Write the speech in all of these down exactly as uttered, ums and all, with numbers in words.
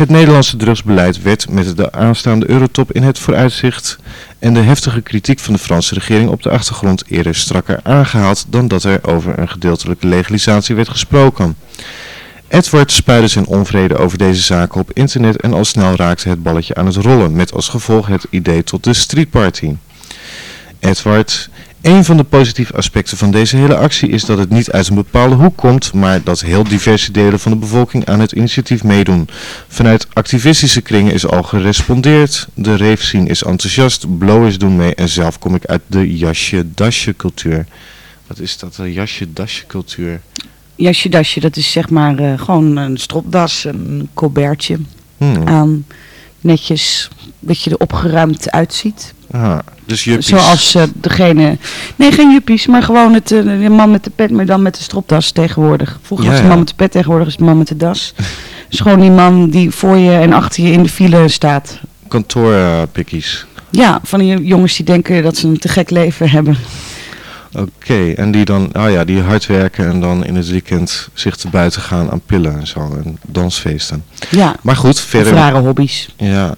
Het Nederlandse drugsbeleid werd met de aanstaande Eurotop in het vooruitzicht en de heftige kritiek van de Franse regering op de achtergrond eerder strakker aangehaald dan dat er over een gedeeltelijke legalisatie werd gesproken. Edward spuidde zijn onvrede over deze zaken op internet en al snel raakte het balletje aan het rollen, met als gevolg het idee tot de streetparty. Edward, een van de positieve aspecten van deze hele actie is dat het niet uit een bepaalde hoek komt, maar dat heel diverse delen van de bevolking aan het initiatief meedoen. Vanuit activistische kringen is al gerespondeerd, de rave scene is enthousiast, blowers doen mee en zelf kom ik uit de jasje-dasje cultuur. Wat is dat, de jasje-dasje cultuur? Jasje-dasje, dat is zeg maar uh, gewoon een stropdas, een colbertje Hmm. aan, netjes, dat je er opgeruimd uitziet. Ah, dus juppies. Zoals uh, degene... Nee, geen juppies, maar gewoon het, uh, de man met de pet, maar dan met de stropdas tegenwoordig. Vroeger Ja, was de man ja. met de pet, tegenwoordig is de man met de das. Dus gewoon die man die voor je en achter je in de file staat. Kantoorpikkies. Ja, van die jongens die denken dat ze een te gek leven hebben. Oké, okay, en die dan, oh ja, die hard werken en dan in het weekend zich te buiten gaan aan pillen en zo, en dansfeesten. Ja, Maar goed, of verder... rare hobby's. Ja.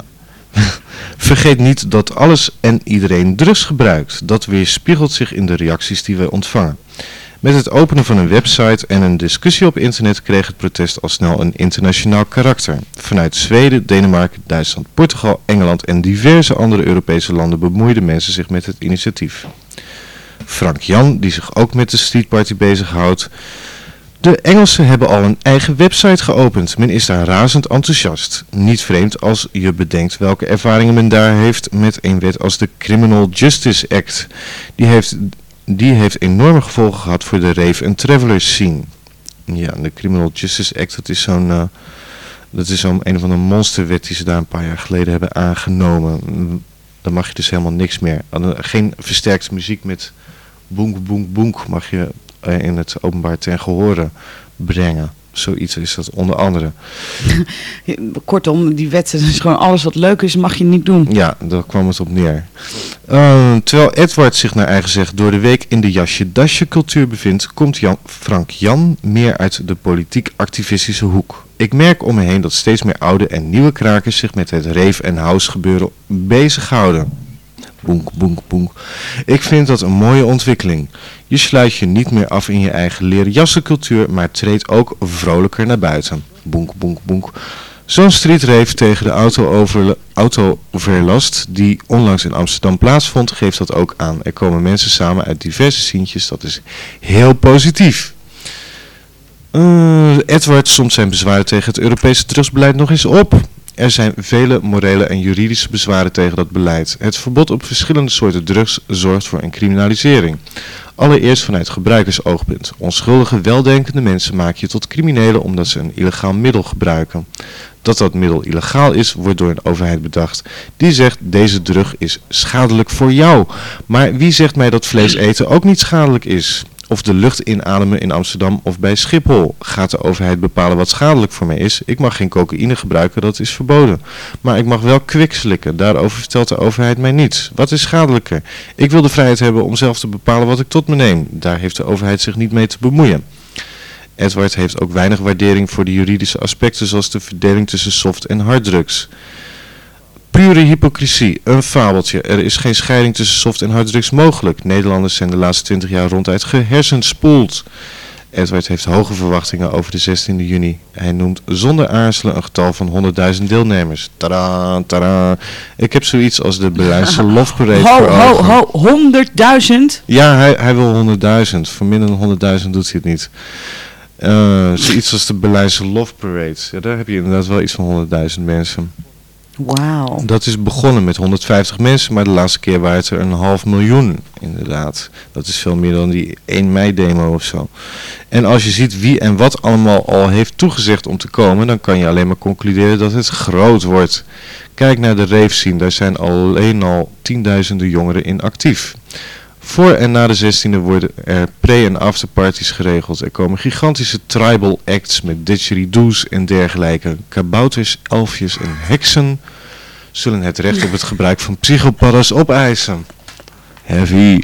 Vergeet niet dat alles en iedereen drugs gebruikt. Dat weerspiegelt zich in de reacties die wij ontvangen. Met het openen van een website en een discussie op internet kreeg het protest al snel een internationaal karakter. Vanuit Zweden, Denemarken, Duitsland, Portugal, Engeland en diverse andere Europese landen bemoeiden mensen zich met het initiatief. Frank Jan, die zich ook met de streetparty bezighoudt. De Engelsen hebben al een eigen website geopend. Men is daar razend enthousiast. Niet vreemd als je bedenkt welke ervaringen men daar heeft met een wet als de Criminal Justice Act. Die heeft, die heeft enorme gevolgen gehad voor de rave- en traveler scene. Ja, de Criminal Justice Act, dat is zo'n... Uh, dat is zo'n een van de monsterwet die ze daar een paar jaar geleden hebben aangenomen. Dan mag je dus helemaal niks meer. Geen versterkte muziek met boenk, boenk, boenk mag je in het openbaar ten gehore brengen. Zoiets is dat onder andere. Kortom, die wetten, is gewoon alles wat leuk is, mag je niet doen. Ja, daar kwam het op neer. Uh, terwijl Edward zich naar eigen zegt door de week in de jasje-dasje cultuur bevindt, komt Jan, Frank Jan meer uit de politiek-activistische hoek. Ik merk om me heen dat steeds meer oude en nieuwe krakers zich met het rave- en house gebeuren bezighouden. Boenk, boenk, boenk. Ik vind dat een mooie ontwikkeling. Je sluit je niet meer af in je eigen leren jassencultuur, maar treedt ook vrolijker naar buiten. Boenk, boenk, boenk. Zo'n streetrave tegen de auto-overla- auto-overlast die onlangs in Amsterdam plaatsvond, geeft dat ook aan. Er komen mensen samen uit diverse scientjes, dat is heel positief. Uh, Edward somt zijn bezwaren tegen het Europese drugsbeleid nog eens op. Er zijn vele morele en juridische bezwaren tegen dat beleid. Het verbod op verschillende soorten drugs zorgt voor een criminalisering. Allereerst vanuit gebruikersoogpunt. Onschuldige, weldenkende mensen maak je tot criminelen omdat ze een illegaal middel gebruiken. Dat dat middel illegaal is, wordt door een overheid bedacht. Die zegt, deze drug is schadelijk voor jou. Maar wie zegt mij dat vlees eten ook niet schadelijk is? Of de lucht inademen in Amsterdam of bij Schiphol. Gaat de overheid bepalen wat schadelijk voor mij is? Ik mag geen cocaïne gebruiken, dat is verboden. Maar ik mag wel kwik slikken, daarover vertelt de overheid mij niets. Wat is schadelijker? Ik wil de vrijheid hebben om zelf te bepalen wat ik tot me neem. Daar heeft de overheid zich niet mee te bemoeien. Edward heeft ook weinig waardering voor de juridische aspecten zoals de verdeling tussen soft- en harddrugs. Pure hypocrisie, een fabeltje. Er is geen scheiding tussen soft- en harddrugs mogelijk. Nederlanders zijn de laatste twintig jaar ronduit gehersenspoeld. Edward heeft hoge verwachtingen over de zestiende juni. Hij noemt zonder aarzelen een getal van honderdduizend deelnemers. Tadaa, tadaa. Ik heb zoiets als de Berlijnse Love Parade Ho, voor ho, ogen. ho, honderdduizend? Ja, hij, hij wil honderdduizend. Voor minder dan honderdduizend doet hij het niet. Uh, zoiets als de Berlijnse Love Parade. Ja, daar heb je inderdaad wel iets van honderdduizend mensen. Wauw. Dat is begonnen met honderdvijftig mensen, maar de laatste keer waren het er een half miljoen, inderdaad. Dat is veel meer dan die één mei demo of zo. En als je ziet wie en wat allemaal al heeft toegezegd om te komen, dan kan je alleen maar concluderen dat het groot wordt. Kijk naar de rave scene, daar zijn alleen al tienduizenden jongeren in actief. Voor en na de zestiende worden er pre- en afterparties geregeld. Er komen gigantische tribal acts met didgeridoos en dergelijke. Kabouters, elfjes en heksen zullen het recht op het gebruik van psychopaddas opeisen. Heavy.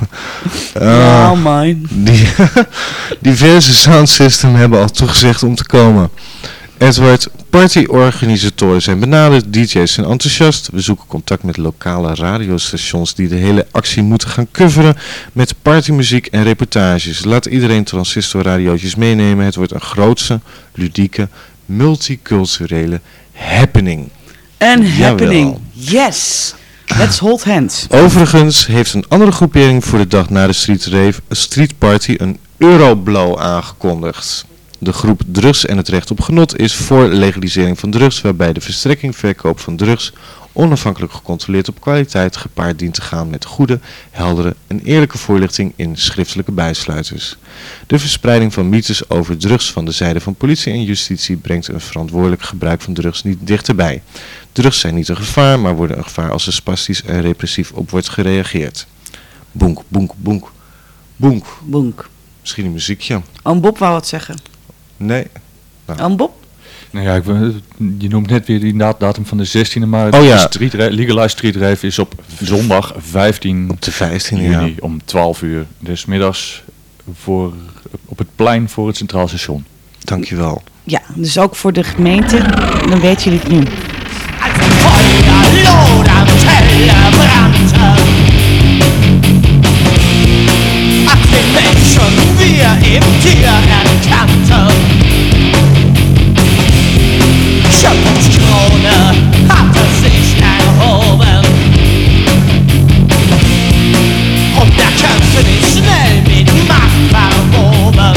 uh, Wow, man. Die diverse soundsystem hebben al toegezegd om te komen. Edward, partyorganisatoren zijn benaderd, D J's zijn enthousiast. We zoeken contact met lokale radiostations die de hele actie moeten gaan coveren met partymuziek en reportages. Laat iedereen transistorradiootjes meenemen. Het wordt een grootse, ludieke, multiculturele happening. Een Jawel. happening. Yes. Let's hold hands. Overigens heeft een andere groepering voor de dag na de street rave, street party, een Euroblow aangekondigd. De groep Drugs en het Recht op Genot is voor legalisering van drugs, waarbij de verstrekking verkoop van drugs onafhankelijk gecontroleerd op kwaliteit gepaard dient te gaan met goede, heldere en eerlijke voorlichting in schriftelijke bijsluiters. De verspreiding van mythes over drugs van de zijde van politie en justitie brengt een verantwoordelijk gebruik van drugs niet dichterbij. Drugs zijn niet een gevaar, maar worden een gevaar als er spastisch en repressief op wordt gereageerd. Boenk, boenk, boenk, boenk. Bonk. Misschien een muziekje. Oom Bob wou wat zeggen. Nee. Oom Bob? Nou ja, ik, je noemt net weer die datum van de zestiende, maar Oh de ja. street, Legalized Street Rave is op zondag vijftien Op de vijftiende, juni ja. om twaalf uur des middags voor, op het plein voor het Centraal Station. Dankjewel. Ja, dus ook voor de gemeente. Dan weten jullie het nu. Als een Feuerlot am Teller brannte, als den Menschen wir im Tier erkannten. Schöpfungskrone hatte sich erhoben und der Kämpfe ist schnell mit Macht verwoben.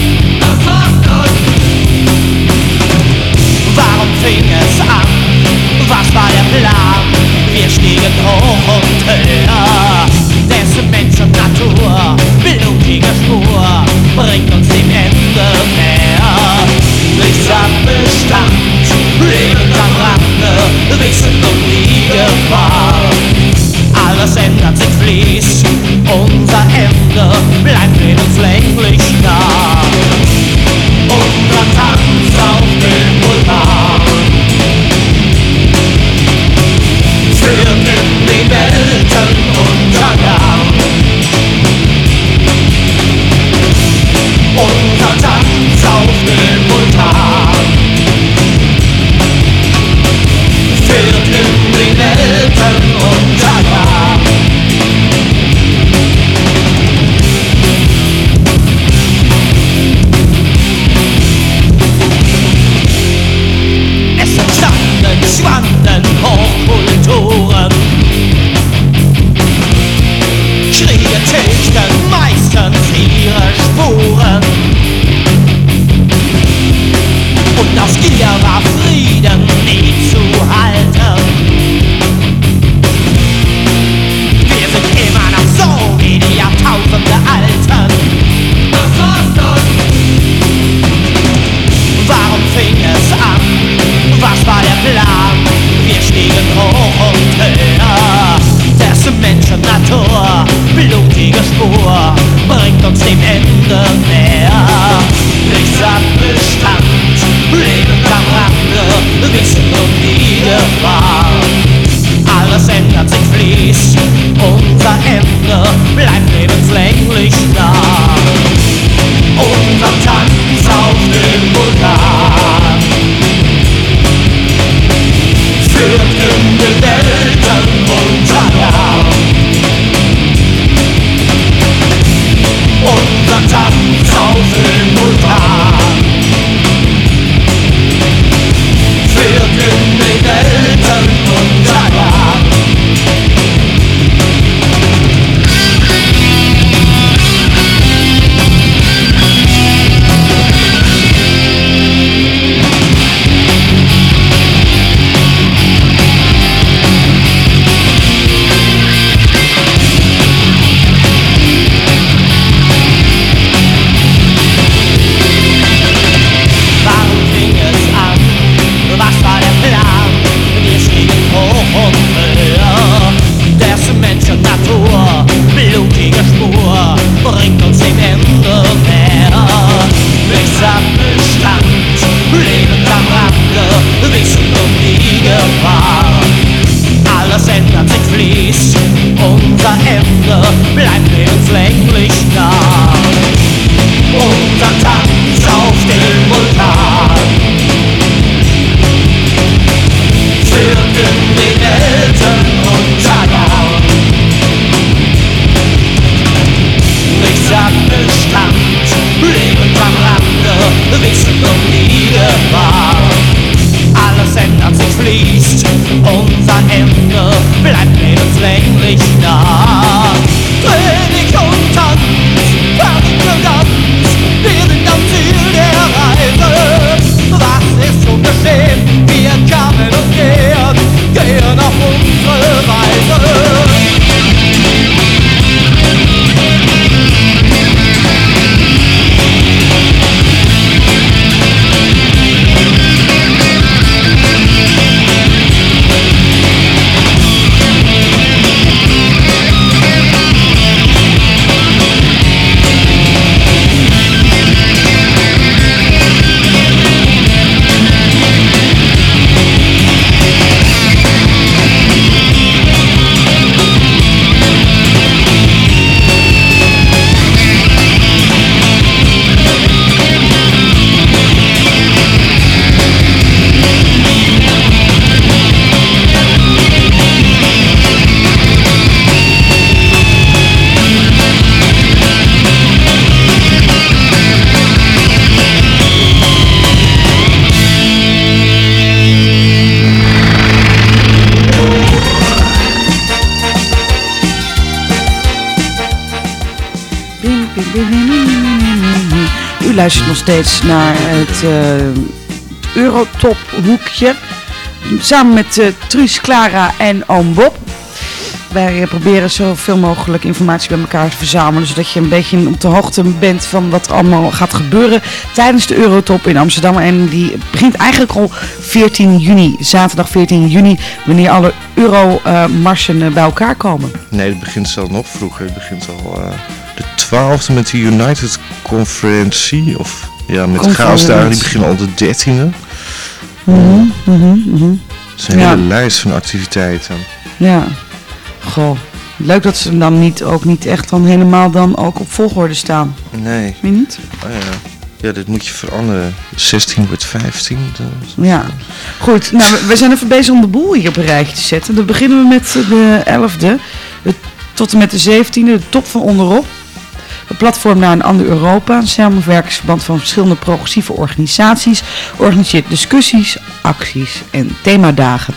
Warum fing es an? Was war der Plan? Wir stiegen hoch und höher. Dessen Menschen Natur, blutige Spur, bringt uns dem Ende näher. Nichts an Bestand, lebend am Rande, Wissen um die Gefahr. Alles ändert sich, fließt, unser Ende bleibt lebenslänglich nah. Unser Tanz auf dem Vulkan führt in den Weltenuntergang. Unser Tanz auf dem Vulkan führt in den Weltenuntergang. Es entstanden, schwanden Hochkulturen, Kriege tilgten meistens ihre Spuren. Und aus Gier war Frieden nie zu halten. Wir sind immer noch so wie die Jahrtausende Alten. Warum fing es an? Was war der Plan? Wir stiegen hoch und höher. Dessen Menschen Natur, blutige Spur, bringt uns dem Ende näher. Nichts an Bestand, lebend am Rande, Wissen um die Gefahr. Alles ändert sich, fließt, unser Ende bleibt lebenslänglich nah. Unser Tanz auf dem Vulkan führt in den Weltenuntergang. Unser Tanz auf dem Vulkan führt in den Weltenuntergang. Ende bleibt lebenslänglich nah. König und Tanz, Panik und Tanz, wir sind am Ziel der Reise. Was ist schon geschehen? Wir kamen und gehen, gehen auf unsere Weise. U luistert nog steeds naar het uh, Eurotop hoekje. Samen met uh, Truus, Clara en oom Bob. Wij uh, proberen zoveel mogelijk informatie bij elkaar te verzamelen. Zodat je een beetje op de hoogte bent van wat er allemaal gaat gebeuren tijdens de Eurotop in Amsterdam. En die begint eigenlijk al veertien juni, zaterdag veertien juni, wanneer alle Euro-marsen uh, bij elkaar komen. Nee, het begint zelfs nog vroeger. Het begint al uh, de twaalfde met de United Conferentie. Of ja, met de chaosdagen. Die beginnen al de dertiende. Mm-hmm, mm-hmm, mm-hmm. Het is een ja. hele lijst van activiteiten. Ja, goh. Leuk dat ze dan niet, ook niet echt dan helemaal dan ook op volgorde staan. Nee. Weet je niet? Oh ja. Ja, dit moet je veranderen. zestien wordt vijftien. Dus... Ja. Goed, nou, we, we zijn even bezig om de boel hier op een rijtje te zetten. Dan beginnen we met de elfde. De, tot en met de zeventiende, de top van onderop. Het platform naar een ander Europa. Een samenwerkingsverband van verschillende progressieve organisaties. Organiseert discussies, acties en themadagen.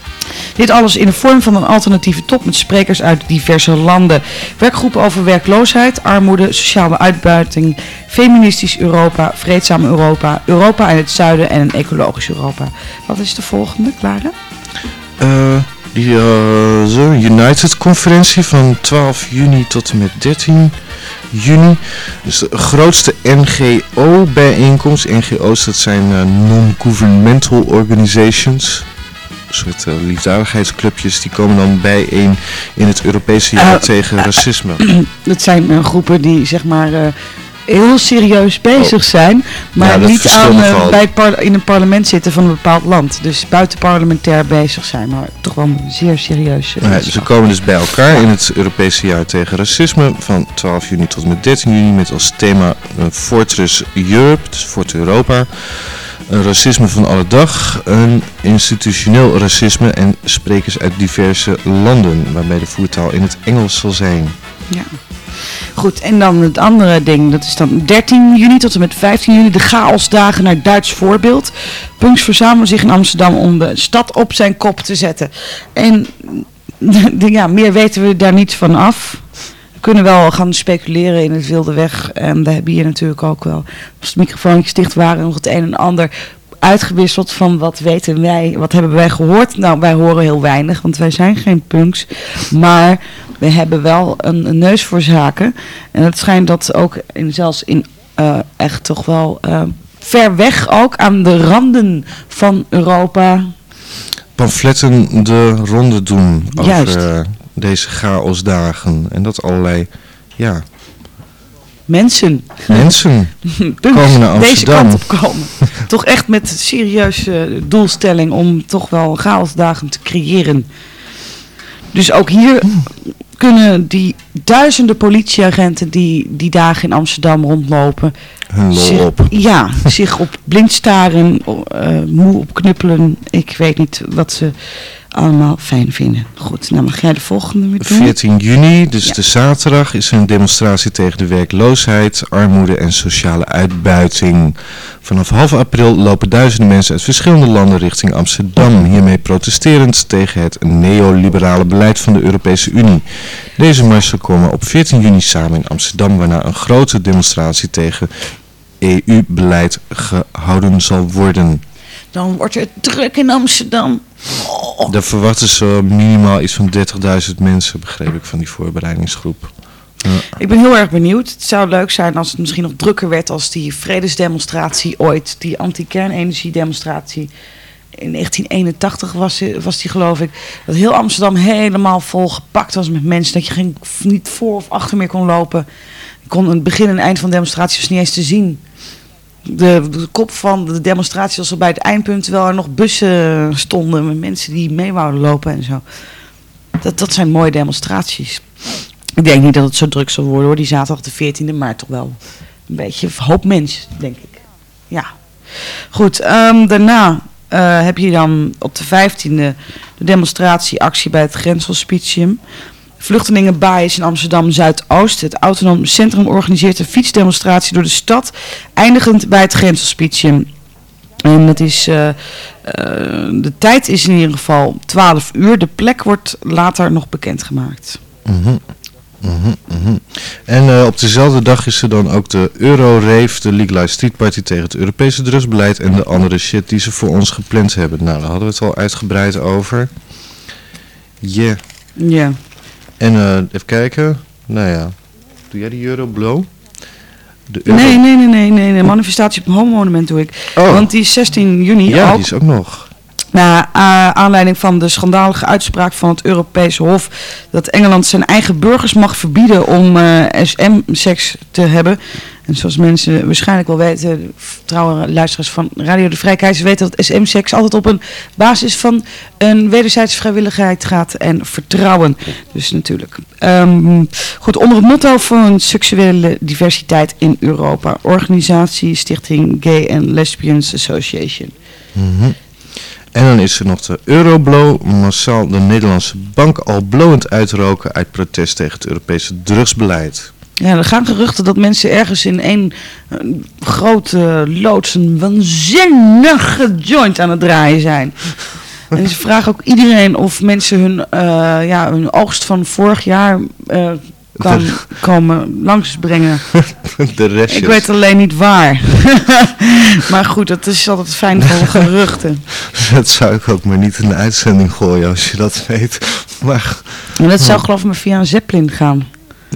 Dit alles in de vorm van een alternatieve top met sprekers uit diverse landen. Werkgroepen over werkloosheid, armoede, sociale uitbuiting, feministisch Europa, vreedzaam Europa, Europa in het zuiden en een ecologisch Europa. Wat is de volgende, Clara? Uh, die uh, United Conferentie van twaalf juni tot en met dertien juni. Dus de grootste N G O-bijeenkomst. N G O's, dat zijn uh, non-governmental organizations. Een soort uh, liefdadigheidsclubjes, die komen dan bijeen in het Europese jaar uh, tegen uh, racisme. Dat zijn uh, groepen die zeg maar uh, heel serieus bezig zijn, maar ja, niet aan, uh, bij het par- in een parlement zitten van een bepaald land. Dus buitenparlementair bezig zijn, maar toch wel zeer serieus. Uh, ja, ze komen dus bij elkaar in het Europese jaar tegen racisme van twaalf juni tot en met dertien juni met als thema uh, Fortress Europe, dus Fort Europa. Een racisme van alle dag, een institutioneel racisme en sprekers uit diverse landen, waarbij de voertaal in het Engels zal zijn. Ja. Goed, en dan het andere ding, dat is dan dertien juni tot en met vijftien juni, de chaosdagen naar Duits voorbeeld. Punks verzamelen zich in Amsterdam om de stad op zijn kop te zetten. En ja, meer weten we daar niet van af. We kunnen wel gaan speculeren in het wilde weg. En we hebben hier natuurlijk ook wel, als de microfoontjes dicht waren, nog het een en ander uitgewisseld van wat weten wij, wat hebben wij gehoord. Nou, wij horen heel weinig, want wij zijn geen punks. Maar we hebben wel een, een neus voor zaken. En het schijnt dat ook in, zelfs in uh, echt toch wel uh, ver weg ook aan de randen van Europa pamfletten de ronde doen Juist. over uh, deze chaosdagen. En dat allerlei, ja... Mensen. Mensen komen naar Amsterdam. Deze kant op komen. Toch echt met serieuze doelstelling om toch wel chaosdagen te creëren. Dus ook hier kunnen die duizenden politieagenten die die dagen in Amsterdam rondlopen hun lol zich, op. Ja, zich op blind staren, uh, moe op knuppelen. Ik weet niet wat ze allemaal fijn vinden. Goed, nou mag jij de volgende weer doen. veertien juni, dus Ja. de zaterdag, is er een demonstratie tegen de werkloosheid, armoede en sociale uitbuiting. Vanaf half april lopen duizenden mensen uit verschillende landen richting Amsterdam. Hiermee protesterend tegen het neoliberale beleid van de Europese Unie. Deze marsen komen op veertien juni samen in Amsterdam, waarna een grote demonstratie tegen E U-beleid gehouden zal worden. Dan wordt het druk in Amsterdam. Oh. Daar verwachten ze minimaal iets van dertigduizend mensen, begreep ik, van die voorbereidingsgroep. Ja. Ik ben heel erg benieuwd. Het zou leuk zijn als het misschien nog drukker werd als die vredesdemonstratie ooit. Die anti-kernenergie-demonstratie. In negentien eenentachtig was, was die, geloof ik. Dat heel Amsterdam helemaal vol gepakt was met mensen. Dat je geen, niet voor of achter meer kon lopen. Je kon het begin en eind van de demonstratie was niet eens te zien. De, de kop van de demonstratie was al bij het eindpunt, terwijl er nog bussen stonden met mensen die mee wouden lopen en zo. Dat, dat zijn mooie demonstraties. Ik denk niet dat het zo druk zal worden hoor, die zaterdag de veertiende, maar toch wel een beetje hoop mensen, denk ik. Ja. Goed, um, daarna uh, heb je dan op de vijftiende de demonstratieactie bij het Grenshospitium. Vluchtelingenbaai is in Amsterdam-Zuidoost. Het Autonoom Centrum organiseert een fietsdemonstratie door de stad, eindigend bij het Grenshospitium. En dat is, uh, uh, de tijd is in ieder geval twaalf uur. De plek wordt later nog bekendgemaakt. Mm-hmm. Mm-hmm, mm-hmm. En uh, op dezelfde dag is er dan ook de Euro-Rave, de Legalized Street Party tegen het Europese drugsbeleid en de andere shit die ze voor ons gepland hebben. Nou, daar hadden we het al uitgebreid over. Yeah. Ja. En uh, even kijken. Nou ja, doe jij die Euroblow? De Euro... Nee, nee, nee, nee, nee. De manifestatie op een homo-monument doe ik. Oh. Want die is zestien juni Ja, ook. die is ook nog. Na uh, aanleiding van de schandalige uitspraak van het Europese Hof dat Engeland zijn eigen burgers mag verbieden om uh, S M-seks te hebben. En zoals mensen waarschijnlijk wel weten, trouwe luisteraars van Radio de Vrijkijzer weten dat S M-seks altijd op een basis van een wederzijdse vrijwilligheid gaat en vertrouwen. Dus natuurlijk. Um, goed, onder het motto van seksuele diversiteit in Europa. Organisatie Stichting Gay and Lesbians Association. Mm-hmm. En dan is er nog de Euroblow, massaal de Nederlandse bank al blowend uitroken uit protest tegen het Europese drugsbeleid. Ja, er gaan geruchten dat mensen ergens in één een grote loods een waanzinnige joint aan het draaien zijn. En ze vragen ook iedereen of mensen hun, uh, ja, hun oogst van vorig jaar uh, kan komen langsbrengen. De restjes. Ik weet alleen niet waar. Maar goed, dat is altijd fijn van geruchten. Dat zou ik ook maar niet in de uitzending gooien als je dat weet. Maar... En dat zou geloof ik maar via een zeppelin gaan.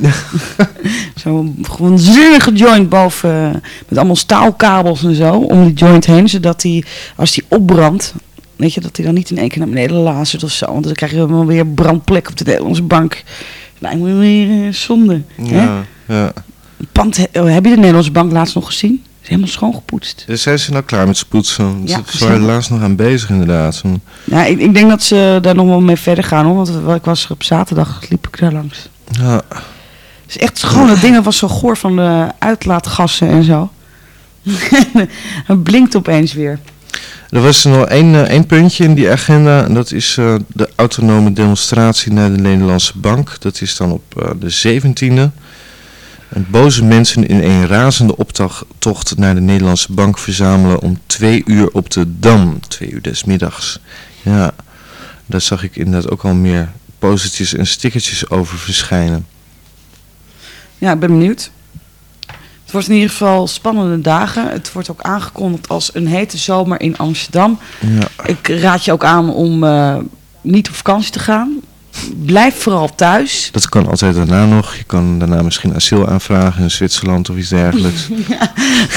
Zo'n waanzinnige joint boven, met allemaal staalkabels en zo, om die joint heen, zodat die, als die opbrandt, weet je, dat die dan niet in één keer naar beneden lazert of zo, want dan krijg je wel weer brandplek op de Nederlandse bank. Lijkt me weer uh, zonde. Ja, hè? Ja. Pand, heb je de Nederlandse bank laatst nog gezien? Is helemaal schoongepoetst. Dus zijn ze nou klaar met spoetsen? Ja, Ze waren er laatst nog aan bezig inderdaad. Ja, ik, ik denk dat ze daar nog wel mee verder gaan hoor, want ik was er op zaterdag, liep ik daar langs. Ja. Het is echt schoon, dat ding was zo goor van de uitlaatgassen en zo. Het blinkt opeens weer. Er was nog één, uh, één puntje in die agenda. En dat is uh, de autonome demonstratie naar de Nederlandse bank. Dat is dan op uh, de zeventiende. En boze mensen in een razende optocht naar de Nederlandse bank verzamelen om twee uur op de Dam. Twee uur des middags. Ja, daar zag ik inderdaad ook al meer postertjes en stickertjes over verschijnen. Ja, ik ben benieuwd. Het wordt in ieder geval spannende dagen. Het wordt ook aangekondigd als een hete zomer in Amsterdam. Ja. Ik raad je ook aan om uh, niet op vakantie te gaan. Blijf vooral thuis. Dat kan altijd daarna nog. Je kan daarna misschien asiel aanvragen in Zwitserland of iets dergelijks. Ja.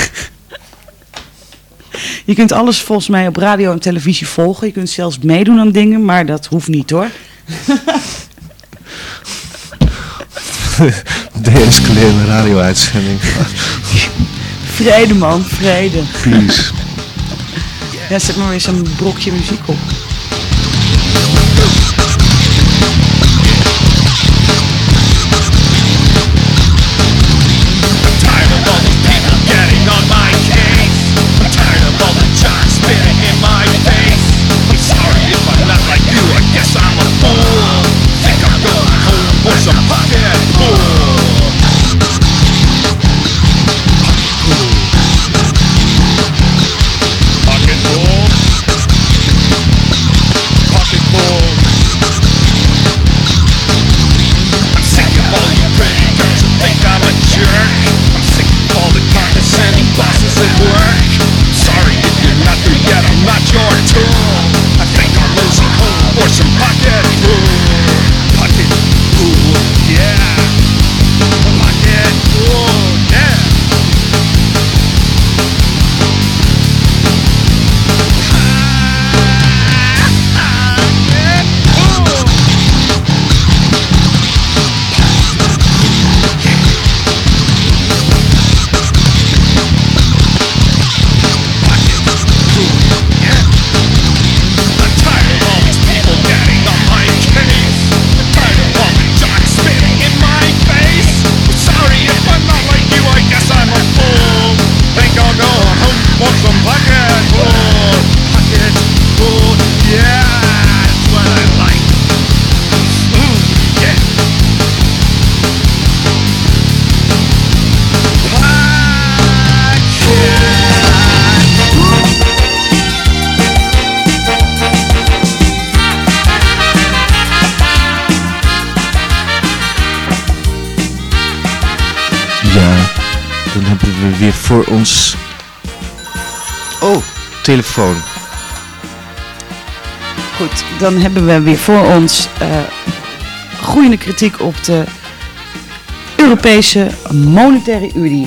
Je kunt alles volgens mij op radio en televisie volgen. Je kunt zelfs meedoen aan dingen, maar dat hoeft niet hoor. De-escalerende radio-uitzending. Vrede man, vrede. Peace. Ja, zet maar weer zo'n brokje muziek op. Tired of all these people getting on weer voor ons... Oh, telefoon. Goed, dan hebben we weer voor ons uh, groeiende kritiek op de Europese Monetaire Unie.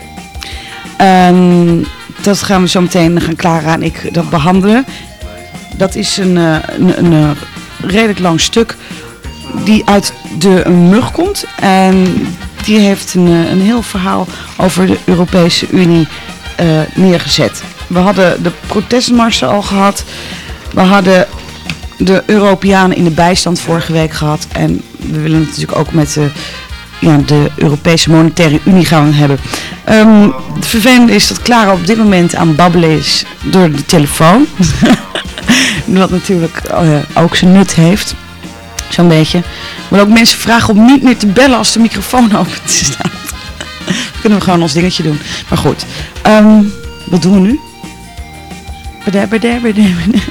Um, dat gaan we zo meteen, gaan Clara en ik dat behandelen. Dat is een, uh, een, een, een redelijk lang stuk die uit de mug komt. En die heeft een, een heel verhaal over de Europese Unie uh, neergezet. We hadden de protestmarsen al gehad. We hadden de Europeanen in de bijstand vorige week gehad. En we willen het natuurlijk ook met de, ja, de Europese Monetaire Unie gaan hebben. Um, het vervelende is dat Clara op dit moment aan het babbelen is door de telefoon. Wat natuurlijk uh, ook zijn nut heeft. Zo'n beetje. Maar ook mensen vragen om niet meer te bellen als de microfoon open staat. Dan kunnen we gewoon ons dingetje doen. Maar goed. Um, wat doen we nu? Bada, bada, bada, bada.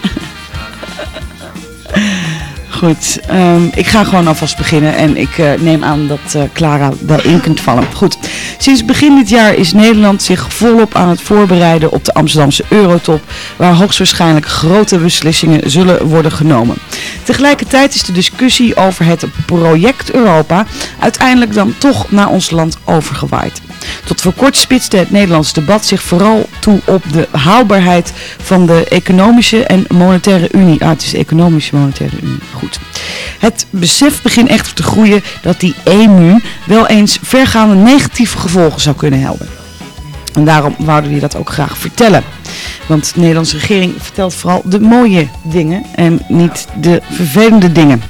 Goed, um, ik ga gewoon alvast beginnen en ik uh, neem aan dat uh, Clara wel in kunt vallen. Goed, sinds begin dit jaar is Nederland zich volop aan het voorbereiden op de Amsterdamse Eurotop, waar hoogstwaarschijnlijk grote beslissingen zullen worden genomen. Tegelijkertijd is de discussie over het project Europa uiteindelijk dan toch naar ons land overgewaaid. Tot voor kort spitste het Nederlands debat zich vooral toe op de haalbaarheid van de economische en monetaire unie. Ah, het is de economische monetaire unie. Goed. Het besef begint echter te groeien dat die E M U wel eens vergaande negatieve gevolgen zou kunnen hebben. En daarom wouden we dat ook graag vertellen. Want de Nederlandse regering vertelt vooral de mooie dingen en niet de vervelende dingen.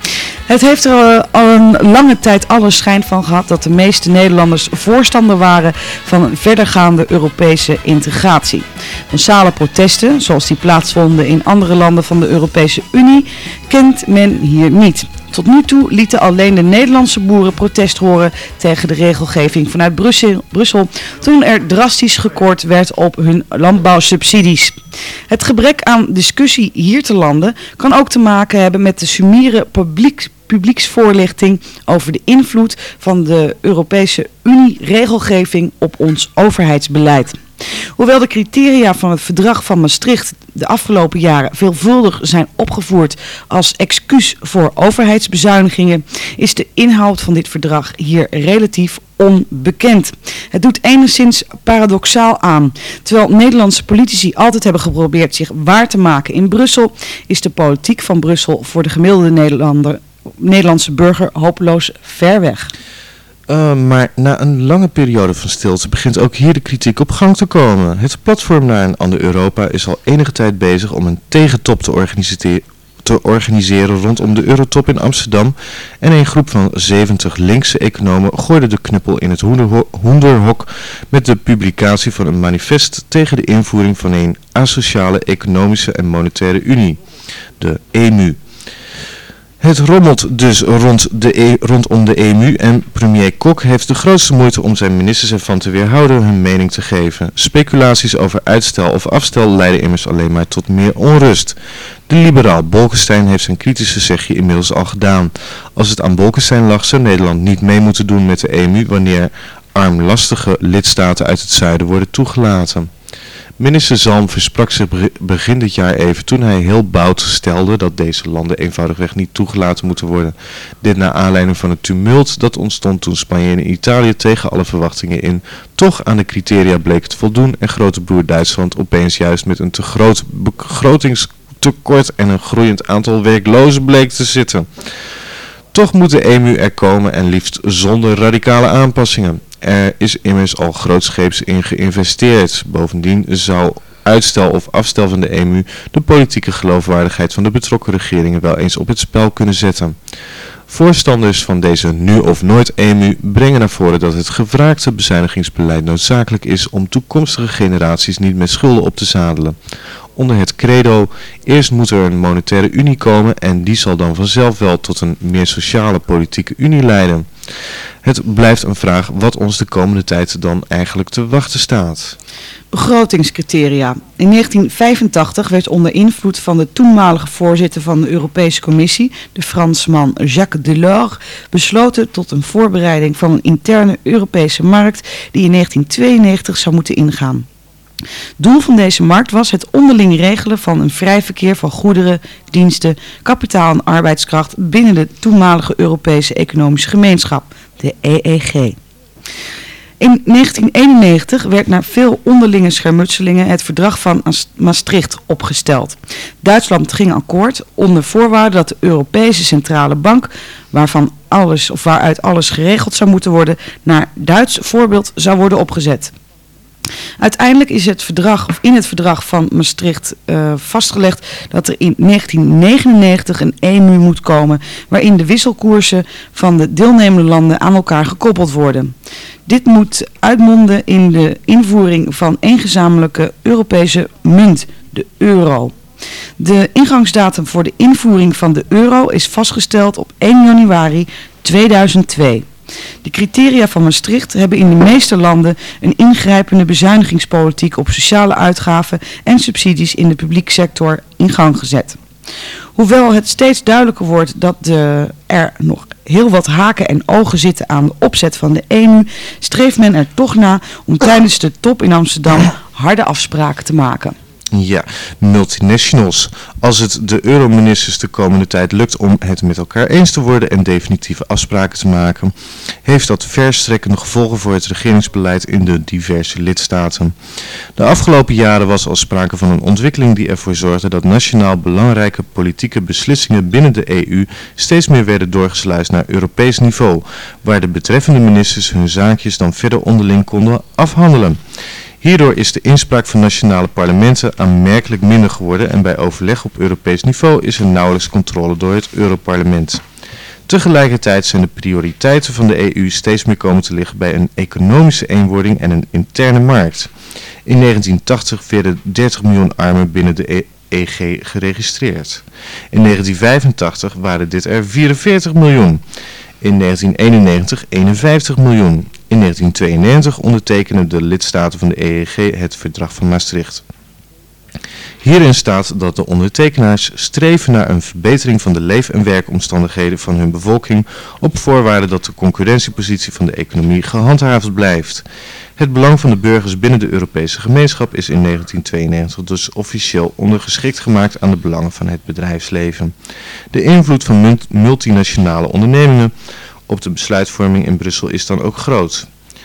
Het heeft er al een lange tijd alle schijn van gehad dat de meeste Nederlanders voorstander waren van een verdergaande Europese integratie. Massale protesten, zoals die plaatsvonden in andere landen van de Europese Unie, kent men hier niet. Tot nu toe lieten alleen de Nederlandse boeren protest horen tegen de regelgeving vanuit Brussel, Brussel toen er drastisch gekort werd op hun landbouwsubsidies. Het gebrek aan discussie hier te landen kan ook te maken hebben met de summiere publiek, publieksvoorlichting over de invloed van de Europese Unie-regelgeving op ons overheidsbeleid. Hoewel de criteria van het verdrag van Maastricht de afgelopen jaren veelvuldig zijn opgevoerd als excuus voor overheidsbezuinigingen, is de inhoud van dit verdrag hier relatief onbekend. Het doet enigszins paradoxaal aan. Terwijl Nederlandse politici altijd hebben geprobeerd zich waar te maken in Brussel, is de politiek van Brussel voor de gemiddelde Nederlander, Nederlandse burger hopeloos ver weg. Uh, maar na een lange periode van stilte begint ook hier de kritiek op gang te komen. Het platform naar een ander Europa is al enige tijd bezig om een tegentop te, organise- te organiseren rondom de Eurotop in Amsterdam. En een groep van zeventig linkse economen gooide de knuppel in het hoenderho- hoenderhok met de publicatie van een manifest tegen de invoering van een asociale economische en monetaire unie, de E M U. Het rommelt dus rond de e- rondom de E M U en premier Kok heeft de grootste moeite om zijn ministers ervan te weerhouden hun mening te geven. Speculaties over uitstel of afstel leiden immers alleen maar tot meer onrust. De liberaal Bolkestein heeft zijn kritische zegje inmiddels al gedaan. Als het aan Bolkestein lag, zou Nederland niet mee moeten doen met de E M U wanneer armlastige lidstaten uit het zuiden worden toegelaten. Minister Zalm versprak zich begin dit jaar even toen hij heel boud stelde dat deze landen eenvoudigweg niet toegelaten moeten worden. Dit naar aanleiding van het tumult dat ontstond toen Spanje en Italië tegen alle verwachtingen in toch aan de criteria bleken te voldoen en grote broer Duitsland opeens juist met een te groot begrotingstekort en een groeiend aantal werklozen bleek te zitten. Toch moet de E M U er komen en liefst zonder radicale aanpassingen. Er is immers al grootscheeps in geïnvesteerd. Bovendien zou uitstel of afstel van de E M U de politieke geloofwaardigheid van de betrokken regeringen wel eens op het spel kunnen zetten. Voorstanders van deze nu of nooit E M U brengen naar voren dat het gevraagde bezuinigingsbeleid noodzakelijk is om toekomstige generaties niet met schulden op te zadelen. Onder het credo, eerst moet er een monetaire unie komen en die zal dan vanzelf wel tot een meer sociale politieke unie leiden. Het blijft een vraag wat ons de komende tijd dan eigenlijk te wachten staat. Begrotingscriteria. In negentien vijfentachtig werd onder invloed van de toenmalige voorzitter van de Europese Commissie, de Fransman Jacques Delors, besloten tot een voorbereiding van een interne Europese markt die in negentien tweeënnegentig zou moeten ingaan. Doel van deze markt was het onderling regelen van een vrij verkeer van goederen, diensten, kapitaal en arbeidskracht binnen de toenmalige Europese Economische Gemeenschap, de E E G. In negentien eenennegentig werd na veel onderlinge schermutselingen het verdrag van Maastricht opgesteld. Duitsland ging akkoord onder voorwaarde dat de Europese Centrale Bank, waarvan alles of waaruit alles geregeld zou moeten worden, naar Duits voorbeeld zou worden opgezet. Uiteindelijk is het verdrag, of in het verdrag van Maastricht uh, vastgelegd dat er in negentien negenennegentig een E M U moet komen, waarin de wisselkoersen van de deelnemende landen aan elkaar gekoppeld worden. Dit moet uitmonden in de invoering van één gezamenlijke Europese munt, de euro. De ingangsdatum voor de invoering van de euro is vastgesteld op één januari tweeduizend twee. De criteria van Maastricht hebben in de meeste landen een ingrijpende bezuinigingspolitiek op sociale uitgaven en subsidies in de publieke sector in gang gezet. Hoewel het steeds duidelijker wordt dat de, er nog heel wat haken en ogen zitten aan de opzet van de E M U, streeft men er toch na om tijdens de top in Amsterdam harde afspraken te maken. Ja, multinationals. Als het de euroministers de komende tijd lukt om het met elkaar eens te worden en definitieve afspraken te maken, heeft dat verstrekkende gevolgen voor het regeringsbeleid in de diverse lidstaten. De afgelopen jaren was al sprake van een ontwikkeling die ervoor zorgde dat nationaal belangrijke politieke beslissingen binnen de E U steeds meer werden doorgesluist naar Europees niveau, waar de betreffende ministers hun zaakjes dan verder onderling konden afhandelen. Hierdoor is de inspraak van nationale parlementen aanmerkelijk minder geworden en bij overleg op Europees niveau is er nauwelijks controle door het Europarlement. Tegelijkertijd zijn de prioriteiten van de E U steeds meer komen te liggen bij een economische eenwording en een interne markt. In negentien tachtig werden dertig miljoen armen binnen de E E G geregistreerd. In negentien vijfentachtig waren dit er vierenveertig miljoen. In negentien eenennegentig eenenvijftig miljoen. In negentien tweeënnegentig ondertekenden de lidstaten van de E E G het verdrag van Maastricht. Hierin staat dat de ondertekenaars streven naar een verbetering van de leef- en werkomstandigheden van hun bevolking op voorwaarde dat de concurrentiepositie van de economie gehandhaafd blijft. Het belang van de burgers binnen de Europese gemeenschap is in negentien tweeënnegentig dus officieel ondergeschikt gemaakt aan de belangen van het bedrijfsleven. De invloed van multinationale ondernemingen op de besluitvorming in Brussel is dan ook groot.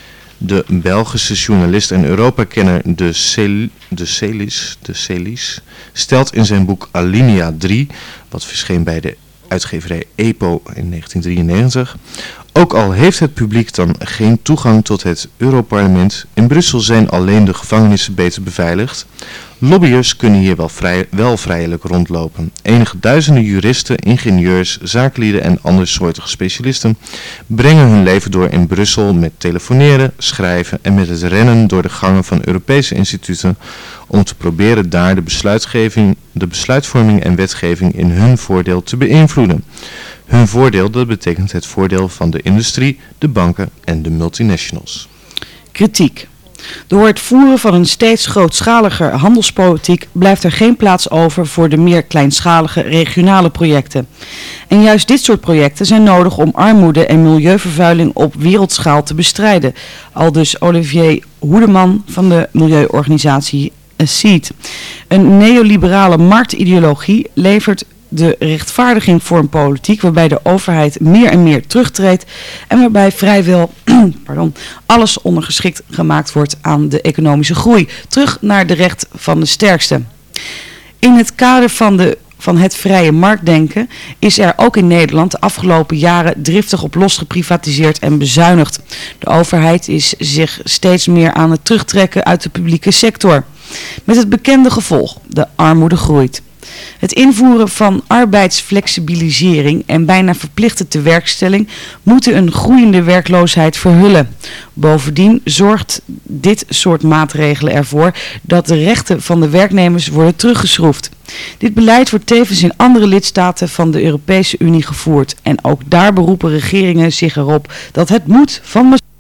De Belgische journalist en Europa-kenner de, Cel de, Celis, de Celis stelt in zijn boek Alinea drie, wat verscheen bij de uitgeverij E P O in negentien drieënnegentig... Ook al heeft het publiek dan geen toegang tot het Europarlement, in Brussel zijn alleen de gevangenissen beter beveiligd. Lobbyers kunnen hier wel, vrij, wel vrijelijk rondlopen. Enige duizenden juristen, ingenieurs, zakenlieden en andersoortige specialisten brengen hun leven door in Brussel met telefoneren, schrijven en met het rennen door de gangen van Europese instituten om te proberen daar de besluitgeving, de besluitvorming en wetgeving in hun voordeel te beïnvloeden. Hun voordeel, dat betekent het voordeel van de industrie, de banken en de multinationals. Kritiek. Door het voeren van een steeds grootschaliger handelspolitiek blijft er geen plaats over voor de meer kleinschalige regionale projecten. En juist dit soort projecten zijn nodig om armoede en milieuvervuiling op wereldschaal te bestrijden. Aldus Olivier Hoedeman van de milieuorganisatie SEED. Een neoliberale marktideologie levert de rechtvaardiging voor een politiek waarbij de overheid meer en meer terugtreedt en waarbij vrijwel pardon, alles ondergeschikt gemaakt wordt aan de economische groei. Terug naar de recht van de sterkste. In het kader van, de, van het vrije marktdenken is er ook in Nederland de afgelopen jaren driftig op los geprivatiseerd en bezuinigd. De overheid is zich steeds meer aan het terugtrekken uit de publieke sector. Met het bekende gevolg, de armoede groeit. Het invoeren van arbeidsflexibilisering en bijna verplichte tewerkstelling moeten een groeiende werkloosheid verhullen. Bovendien zorgt dit soort maatregelen ervoor dat de rechten van de werknemers worden teruggeschroefd. Dit beleid wordt tevens in andere lidstaten van de Europese Unie gevoerd en ook daar beroepen regeringen zich erop dat het moet van